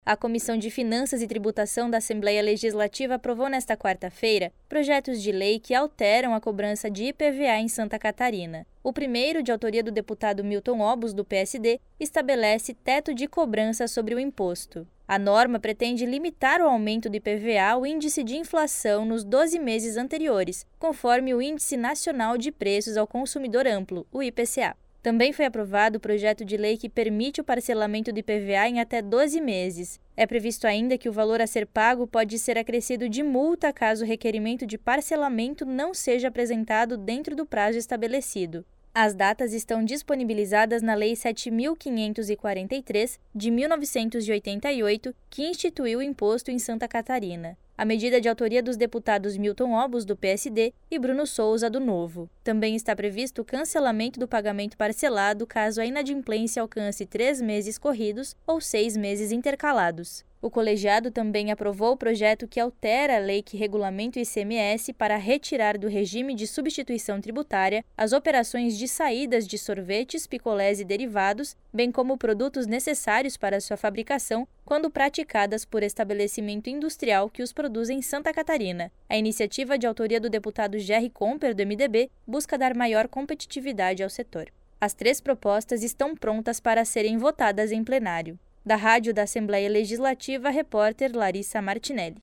A Comissão de Finanças e Tributação da Assembleia Legislativa aprovou nesta quarta-feira projetos de lei que alteram a cobrança de IPVA em Santa Catarina. O primeiro, de autoria do deputado Milton Obus, do PSD, estabelece teto de cobrança sobre o imposto. A norma pretende limitar o aumento do IPVA ao índice de inflação nos 12 meses anteriores, conforme o Índice Nacional de Preços ao Consumidor Amplo, o IPCA. Também foi aprovado o projeto de lei que permite o parcelamento do IPVA em até 12 meses. É previsto ainda que o valor a ser pago pode ser acrescido de multa caso o requerimento de parcelamento não seja apresentado dentro do prazo estabelecido. As datas estão disponibilizadas na Lei 7.543, de 1988, que instituiu o imposto em Santa Catarina. A medida é de autoria dos deputados Milton Obus, do PSD, e Bruno Souza, do Novo. Também está previsto o cancelamento do pagamento parcelado caso a inadimplência alcance 3 meses corridos ou 6 meses intercalados. O colegiado também aprovou o projeto que altera a lei que regulamenta o ICMS para retirar do regime de substituição tributária as operações de saídas de sorvetes, picolés e derivados, bem como produtos necessários para sua fabricação, quando praticadas por estabelecimento industrial que os produz em Santa Catarina. A iniciativa, de autoria do deputado Gerry Comper, do MDB, busca dar maior competitividade ao setor. As 3 propostas estão prontas para serem votadas em plenário. Da Rádio da Assembleia Legislativa, repórter Larissa Martinelli.